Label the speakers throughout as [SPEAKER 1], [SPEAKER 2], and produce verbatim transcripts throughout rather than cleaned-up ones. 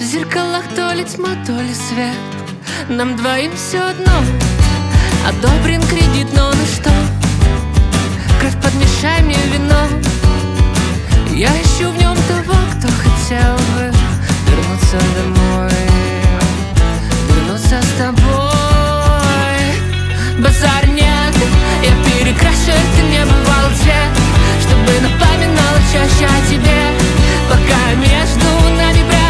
[SPEAKER 1] В зеркалах то ли тьма, то ли свет. Нам двоим все одно. Одобрен кредит, но ну что? Кровь подмешай мне вино. Я ищу в нем того, кто хотел бы вернуться домой, вернуться с тобой. Базар нет, я перекрашу этот небывалый цвет, чтобы напоминало чаще о тебе, пока между нами пробел.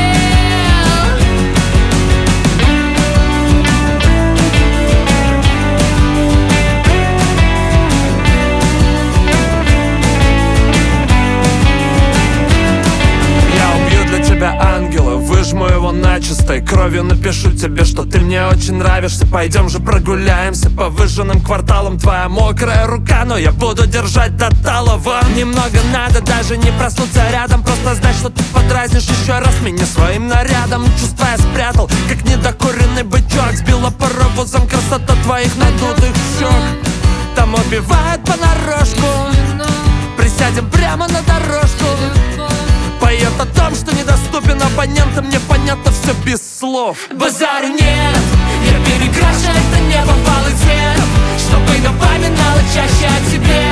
[SPEAKER 2] Ангела, выжму его начистой кровью, напишу тебе, что ты мне очень нравишься. Пойдем же прогуляемся по выжженным кварталам. Твоя мокрая рука, но я буду держать до талого. Немного надо, даже не проснуться рядом, просто знать, что ты подразнишь еще раз меня своим нарядом. Чувства я спрятал, как недокуренный бычок. Сбила паровозом красота твоих надутых щек. Там убивают понарошку. Присядем прямо на дорожку. Поет о том, что недоступен абонентам. Мне понятно все без слов.
[SPEAKER 1] Базара нет, я перекрашу это небывалый цвет, чтобы напоминало чаще о тебе,